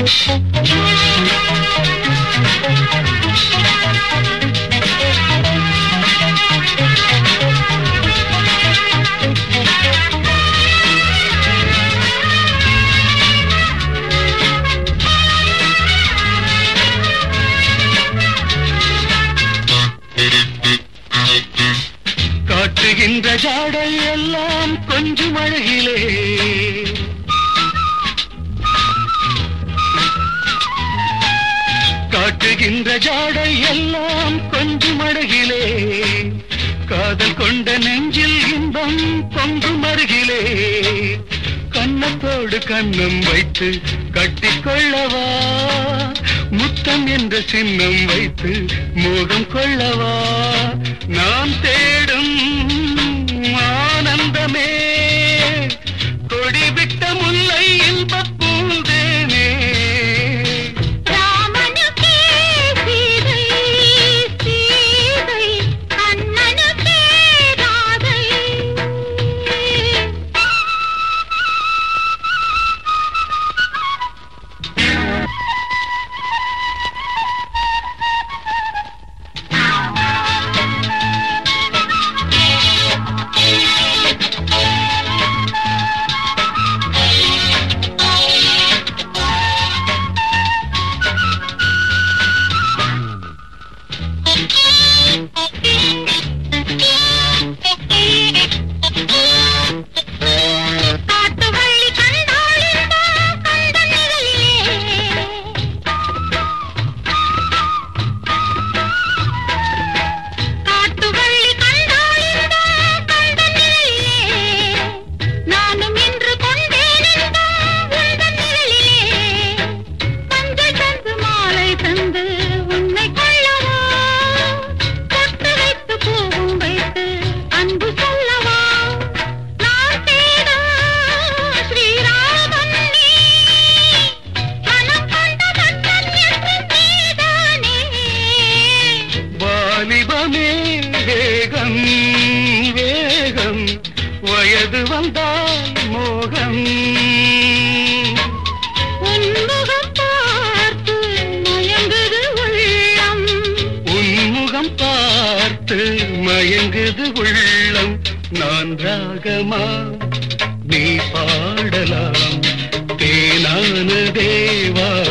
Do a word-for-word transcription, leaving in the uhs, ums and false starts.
காட்டுகின்ற ஜாடை எல்லாம் கொஞ்சம் அழகிலே காட்டுகின்ற ஜாடை எல்லாம் கொஞ்சம் அழகிலே காதல் கொண்ட நெஞ்சில் இன்பம் பொங்கும் அருகிலே கண்ணத்தோடு கண்ணம் வைத்து கட்டிக்கொள்ளவா முத்தம் என்ற சின்னம் வைத்து மோகம் கொள்ளவா நான் தேடும் ஆனந்தமே கொடிவிட்ட முல்லை இன்பப் பூந்தேனே வேகம் வேகம் வயது வந்தால் மோகம் உன்முகம் பார்த்து மயங்குது உள்ளம் உன்முகம் பார்த்து மயங்குது உள்ளம் நான் ராகமா நீ பாடலாம் தேனான தேவா